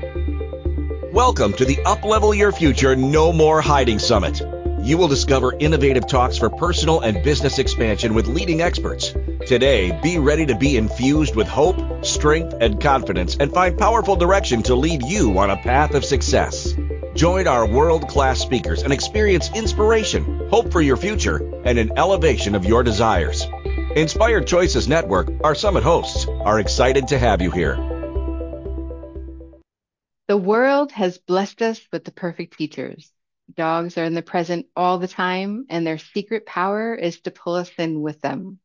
Welcome to the Uplevel Your Future No More Hiding Summit. You will discover innovative talks for personal and business expansion with leading experts. Today, be ready to be infused with hope, strength, and confidence and find powerful direction to lead you on a path of success. Join our world-class speakers and experience inspiration, hope for your future, and an elevation of your desires. Inspired Choices Network, our summit hosts, are excited to have you here. The world has blessed us with the perfect teachers. Dogs are in the present all the time, and their secret power is to pull us in with them.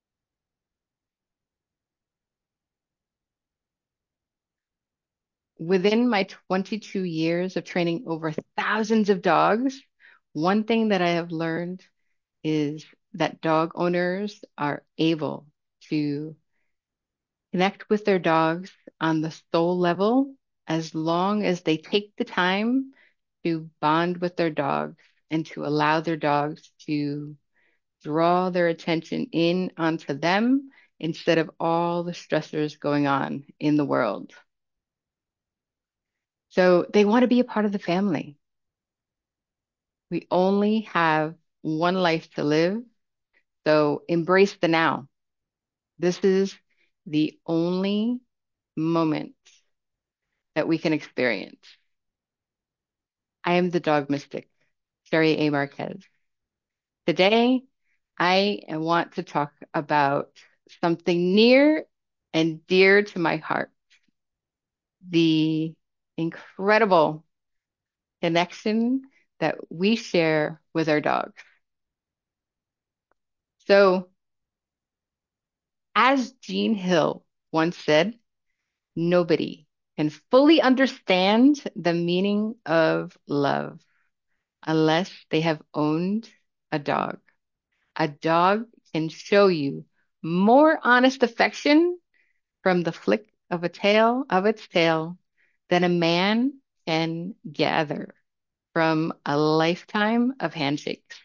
Within my 22 years of training over thousands of dogs, one thing that I have learned is that dog owners are able to connect with their dogs on the soul level as long as they take the time to bond with their dogs and to allow their dogs to draw their attention in onto them instead of all the stressors going on in the world. So they want to be a part of the family. We only have one life to live, so embrace the now. This is the only moment that we can experience. I am the dog mystic, Sherry A. Marquez. Today, I want to talk about something near and dear to my heart, the incredible connection that we share with our dogs. So, as Jean Hill once said, nobody can fully understand the meaning of love unless they have owned a dog. A dog can show you more honest affection from the flick of its tail than a man can gather from a lifetime of handshakes.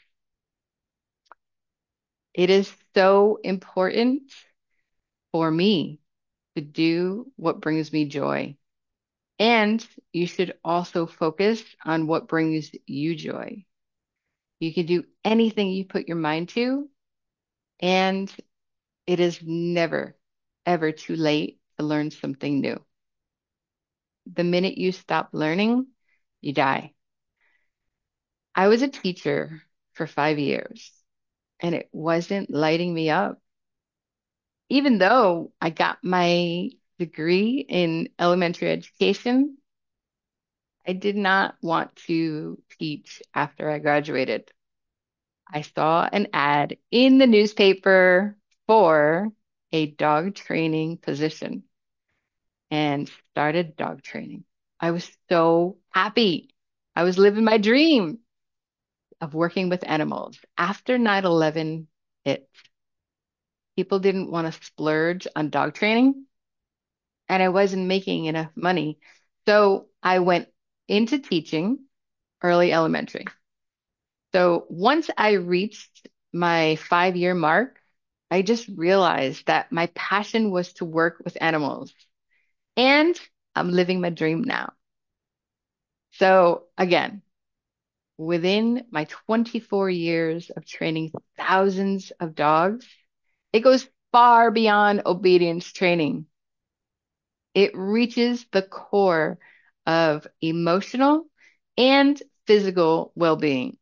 It is so important for me to do what brings me joy. And you should also focus on what brings you joy. You can do anything you put your mind to, and it is never, ever too late to learn something new. The minute you stop learning, you die. I was a teacher for 5 years, and it wasn't lighting me up. Even though I got my degree in elementary education, I did not want to teach after I graduated. I saw an ad in the newspaper for a dog training position and started dog training. I was so happy. I was living my dream of working with animals. After 9/11 hit, people didn't want to splurge on dog training, and I wasn't making enough money. So I went into teaching early elementary. So once I reached my 5 year mark, I just realized that my passion was to work with animals, and I'm living my dream now. So again, within my 24 years of training thousands of dogs, it goes far beyond obedience training. It reaches the core of emotional and physical well-being.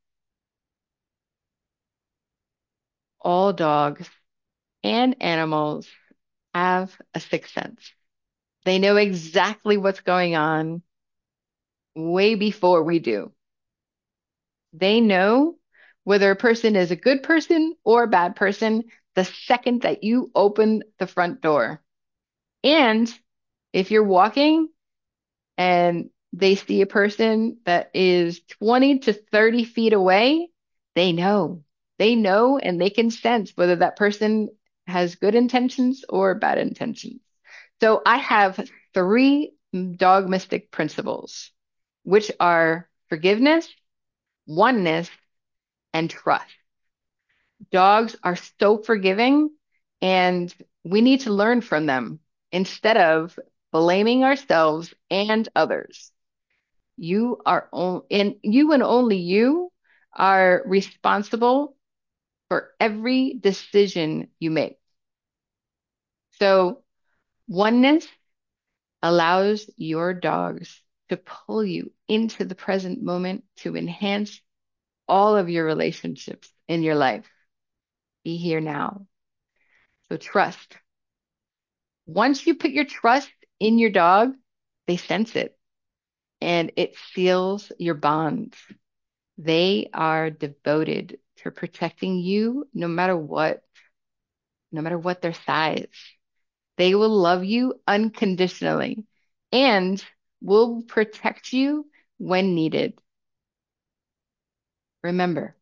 All dogs and animals have a sixth sense. They know exactly what's going on way before we do. They know whether a person is a good person or a bad person the second that you open the front door. And if you're walking and they see a person that is 20 to 30 feet away, they know. They know and they can sense whether that person has good intentions or bad intentions. So I have three dog mystic principles, which are forgiveness, oneness, and trust. Dogs are so forgiving, and we need to learn from them instead of blaming ourselves and others. You and only you are responsible for every decision you make. So oneness allows your dogs to pull you into the present moment to enhance all of your relationships in your life. Be here now. So trust. Once you put your trust in your dog, they sense it and it seals your bonds. They are devoted to protecting you no matter what their size. They will love you unconditionally and will protect you when needed. Remember,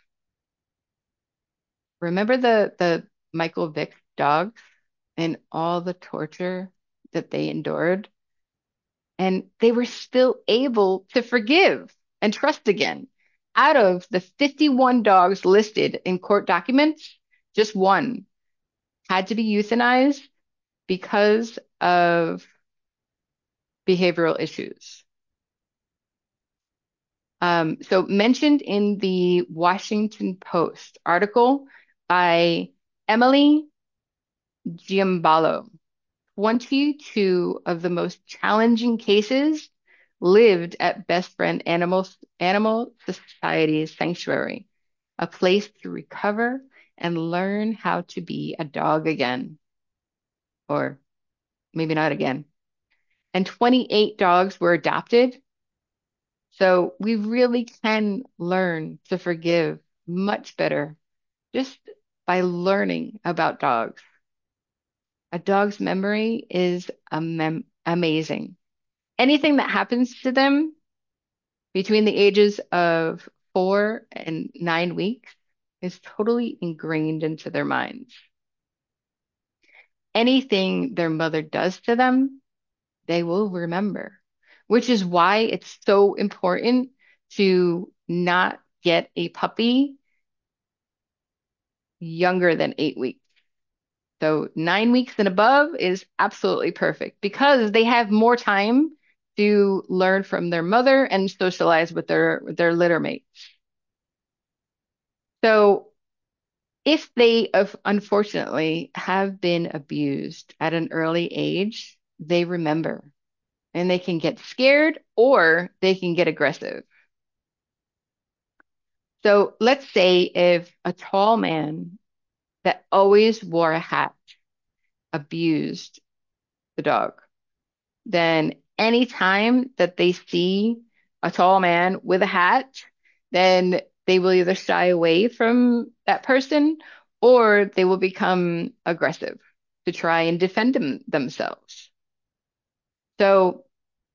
remember the Michael Vick dogs and all the torture that they endured, and they were still able to forgive and trust again. Out of the 51 dogs listed in court documents, just one had to be euthanized because of behavioral issues. So mentioned in the Washington Post article by Emily Giambalo, 22 of the most challenging cases lived at Best Friend Animal Society Sanctuary, a place to recover and learn how to be a dog again, or maybe not again. And 28 dogs were adopted. So we really can learn to forgive much better just by learning about dogs. A dog's memory is amazing. Anything that happens to them between the ages of 4 and 9 weeks is totally ingrained into their minds. Anything their mother does to them, they will remember, which is why it's so important to not get a puppy younger than 8 weeks. So 9 weeks and above is absolutely perfect because they have more time to learn from their mother and socialize with their litter mates. So if they unfortunately have been abused at an early age, they remember and they can get scared or they can get aggressive. So let's say if a tall man that always wore a hat abused the dog, then anytime that they see a tall man with a hat, then they will either shy away from that person or they will become aggressive to try and defend themselves. So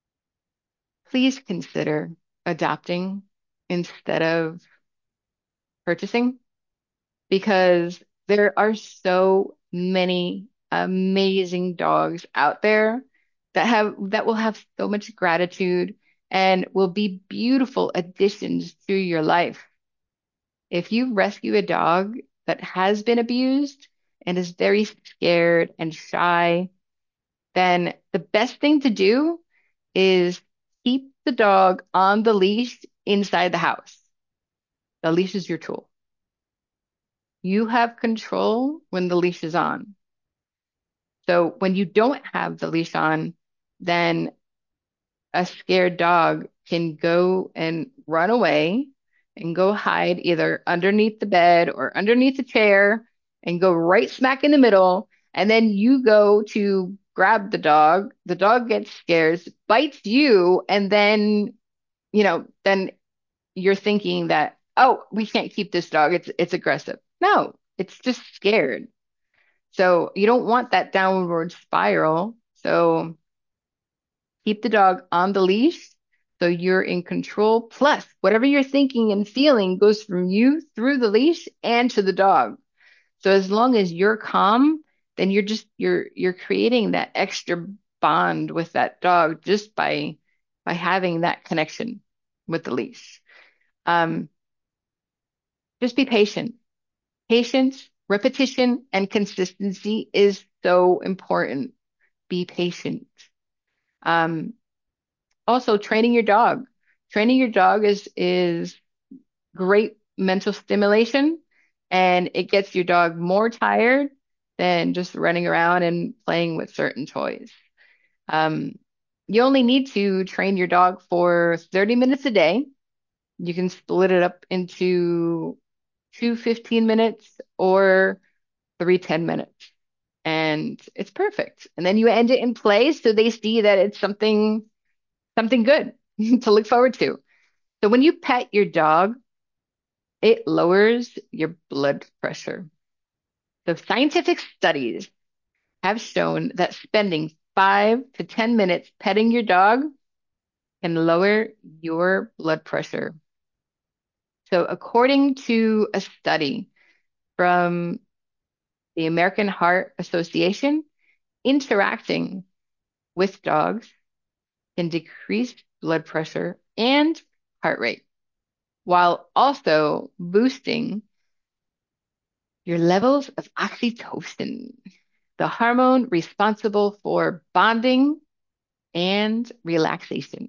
please consider adopting instead of purchasing because there are so many amazing dogs out there that will have so much gratitude and will be beautiful additions to your life. If you rescue a dog that has been abused and is very scared and shy, then the best thing to do is keep the dog on the leash inside the house. The leash is your tool. You have control when the leash is on. So when you don't have the leash on, then a scared dog can go and run away and go hide either underneath the bed or underneath the chair and go right smack in the middle. And then you go to grab the dog gets scared, bites you, and then, then you're thinking that, oh, we can't keep this dog. It's aggressive. No, it's just scared. So you don't want that downward spiral. So keep the dog on the leash so you're in control. Plus, whatever you're thinking and feeling goes from you through the leash and to the dog. So as long as you're calm, then you're creating that extra bond with that dog just by having that connection with the leash. Um, just be patient. Patience, repetition, and consistency is so important. Be patient. Um, Also, training your dog. Training your dog is great mental stimulation, and it gets your dog more tired than just running around and playing with certain toys. Um, you only need to train your dog for 30 minutes a day. You can split it up into two 15 minutes or three 10 minutes, and it's perfect. And then you end it in play so they see that it's something good to look forward to. So when you pet your dog, it lowers your blood pressure. So scientific studies have shown that spending 5 to 10 minutes petting your dog can lower your blood pressure. So according to a study from the American Heart Association, interacting with dogs can decrease blood pressure and heart rate while also boosting your levels of oxytocin, the hormone responsible for bonding and relaxation.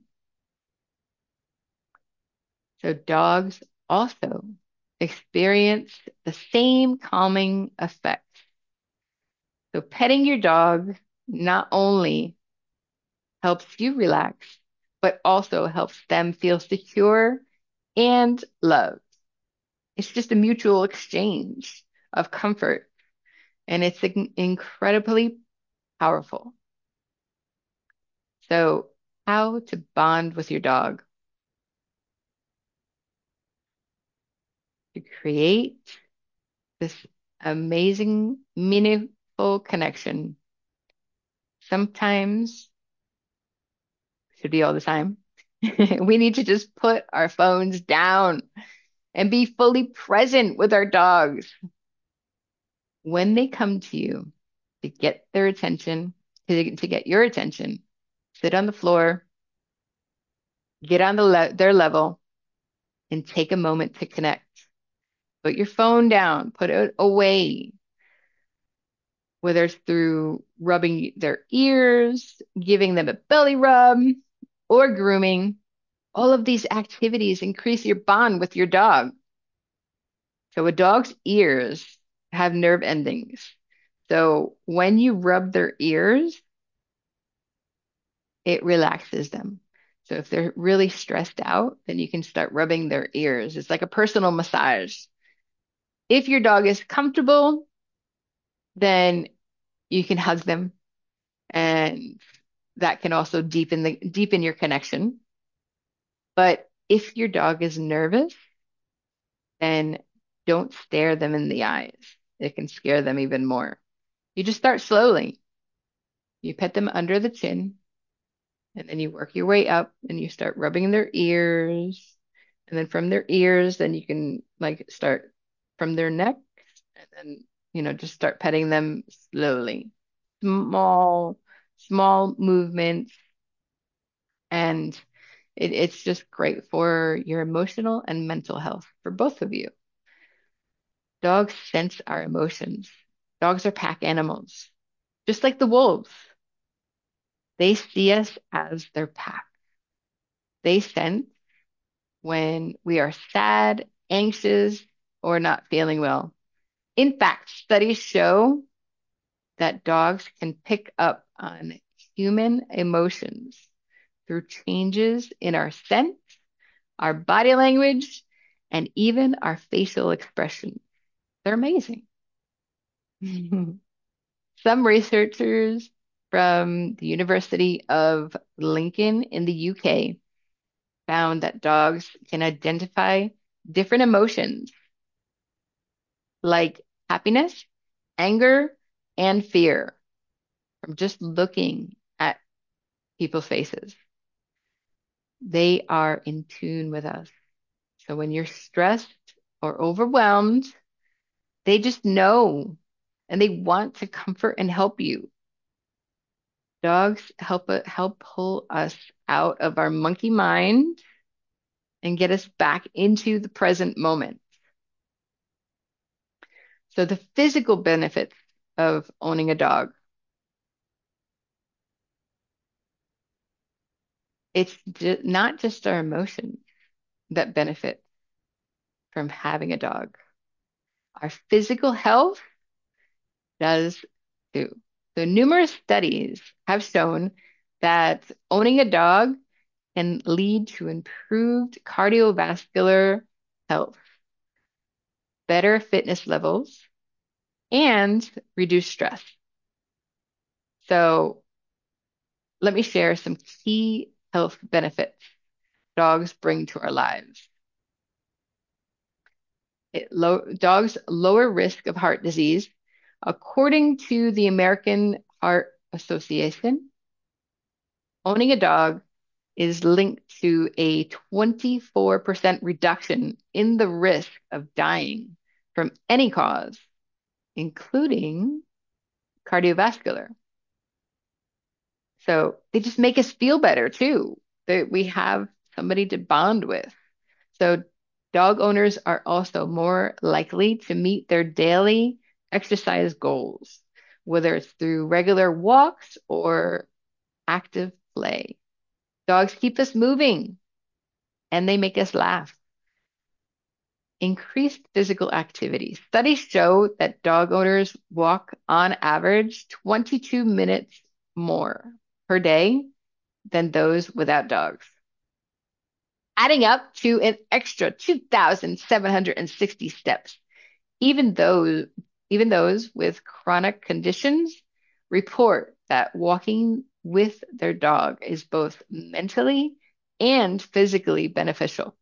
So dogs also experience the same calming effects. So petting your dog not only helps you relax, but also helps them feel secure and loved. It's just a mutual exchange of comfort, and it's incredibly powerful. So, how to bond with your dog to create this amazing, meaningful connection. Sometimes, should be all the time, we need to just put our phones down and be fully present with our dogs. When they come to you to get their attention, to get your attention, sit on the floor, get on their level, and take a moment to connect. Put your phone down, put it away, whether it's through rubbing their ears, giving them a belly rub, or grooming. All of these activities increase your bond with your dog. So a dog's ears have nerve endings. So when you rub their ears, it relaxes them. So if they're really stressed out, then you can start rubbing their ears. It's like a personal massage. If your dog is comfortable, then you can hug them, and that can also deepen your connection. But if your dog is nervous, then don't stare them in the eyes. It can scare them even more. You just start slowly. You pet them under the chin, and then you work your way up and you start rubbing their ears. And then from their ears, then you can like start from their neck and then, just start petting them slowly. Small, small movements. And it's just great for your emotional and mental health for both of you. Dogs sense our emotions. Dogs are pack animals, just like the wolves. They see us as their pack. They sense when we are sad, anxious, or not feeling well. In fact, studies show that dogs can pick up on human emotions through changes in our scent, our body language, and even our facial expression. They're amazing. Some researchers from the University of Lincoln in the UK found that dogs can identify different emotions like happiness, anger, and fear from just looking at people's faces. They are in tune with us. So when you're stressed or overwhelmed, they just know and they want to comfort and help you. Dogs help pull us out of our monkey mind and get us back into the present moment. So the physical benefits of owning a dog. It's not just our emotions that benefit from having a dog. Our physical health does too. So numerous studies have shown that owning a dog can lead to improved cardiovascular health, better fitness levels, and reduced stress. So let me share some key health benefits dogs bring to our lives. Dogs lower risk of heart disease. According to the American Heart Association, owning a dog is linked to a 24% reduction in the risk of dying from any cause, including cardiovascular. So they just make us feel better too, that we have somebody to bond with. So dog owners are also more likely to meet their daily exercise goals, whether it's through regular walks or active play. Dogs keep us moving and they make us laugh. Increased physical activity. Studies show that dog owners walk on average 22 minutes more per day than those without dogs, adding up to an extra 2,760 steps. Even those, even those with chronic conditions report that walking with their dog is both mentally and physically beneficial.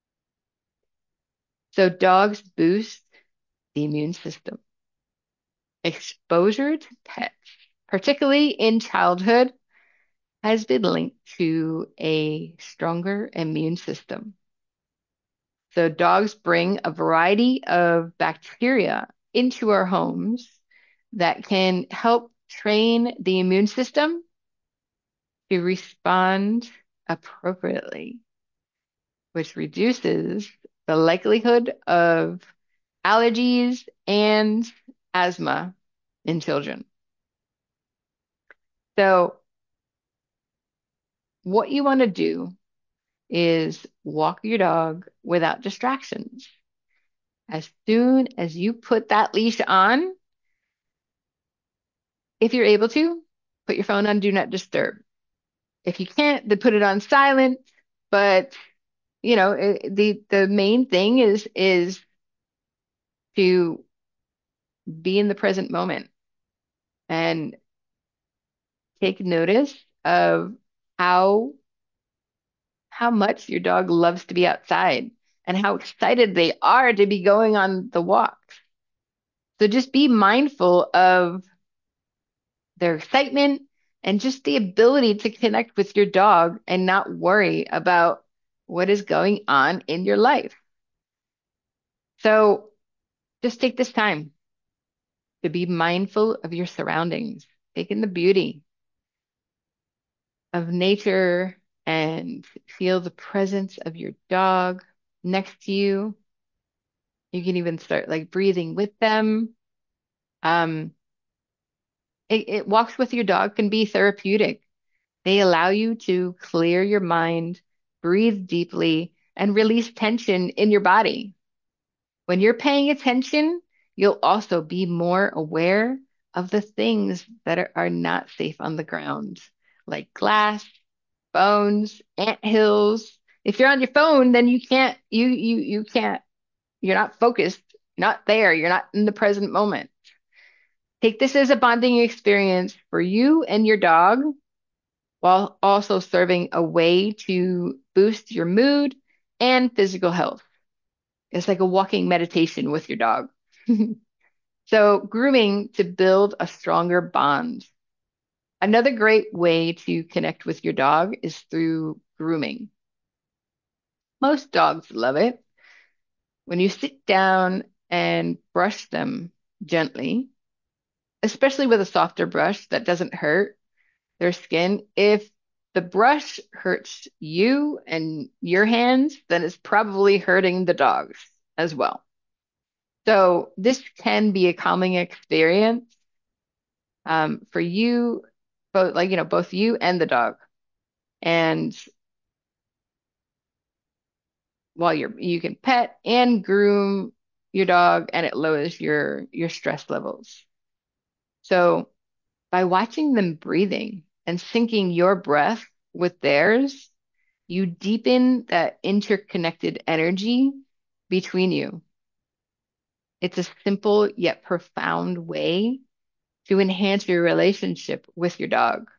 So dogs boost the immune system. Exposure to pets, particularly in childhood, has been linked to a stronger immune system. So dogs bring a variety of bacteria into our homes that can help train the immune system to respond appropriately, which reduces the likelihood of allergies and asthma in children. So what you want to do is walk your dog without distractions. As soon as you put that leash on, if you're able to, put your phone on Do Not Disturb. If you can't, then put it on silent. But the main thing is to be in the present moment and take notice of how how much your dog loves to be outside and how excited they are to be going on the walks. So just be mindful of their excitement and just the ability to connect with your dog and not worry about what is going on in your life. So just take this time to be mindful of your surroundings, take in the beauty of nature and feel the presence of your dog next to you. You can even start like breathing with them. Um, walks with your dog can be therapeutic. They allow you to clear your mind, breathe deeply, and release tension in your body. When you're paying attention, you'll also be more aware of the things that are not safe on the ground, like glass, bones, ant hills. If you're on your phone, then you can't, you're not focused, you're not there, you're not in the present moment. Take this as a bonding experience for you and your dog while also serving a way to boost your mood and physical health. It's like a walking meditation with your dog. So, grooming to build a stronger bond. Another great way to connect with your dog is through grooming. Most dogs love it. When you sit down and brush them gently, especially with a softer brush that doesn't hurt their skin, if the brush hurts you and your hands, then it's probably hurting the dogs as well. So this can be a calming experience for you, both you and the dog. And while you can pet and groom your dog, and it lowers your stress levels. So by watching them breathing and syncing your breath with theirs, you deepen that interconnected energy between you. It's a simple yet profound way to enhance your relationship with your dog.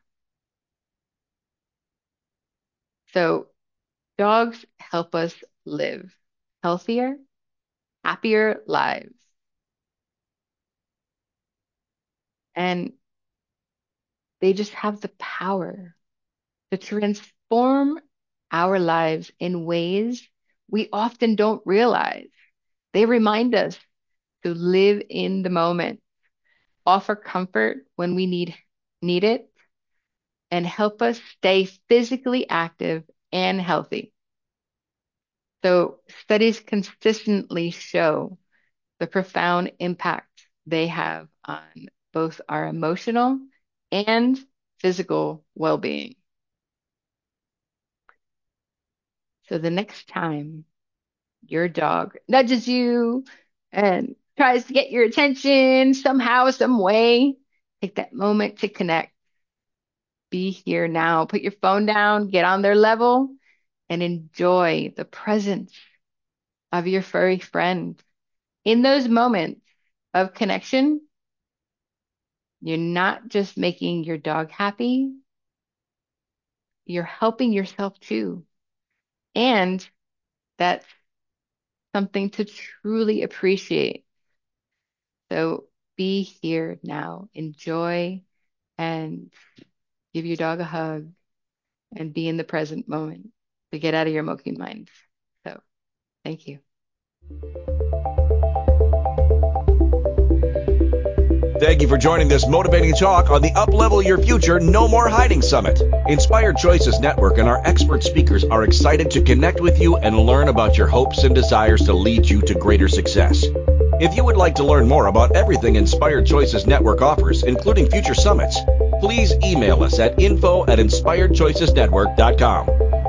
So dogs help us live healthier, happier lives. And they just have the power to transform our lives in ways we often don't realize. They remind us to live in the moment, offer comfort when we need it, and help us stay physically active and healthy. So studies consistently show the profound impact they have on both our emotional and physical well-being. So the next time your dog nudges you and tries to get your attention somehow, some way, take that moment to connect. Be here now. Put your phone down, get on their level, and enjoy the presence of your furry friend. In those moments of connection, you're not just making your dog happy, you're helping yourself too. And that's something to truly appreciate. So be here now. Enjoy and give your dog a hug and be in the present moment to get out of your mopey mind. So thank you. Thank you for joining this motivating talk on the Uplevel Your Future No More Hiding Summit. Inspired Choices Network and our expert speakers are excited to connect with you and learn about your hopes and desires to lead you to greater success. If you would like to learn more about everything Inspired Choices Network offers, including future summits, please email us at info@inspiredchoicesnetwork.com.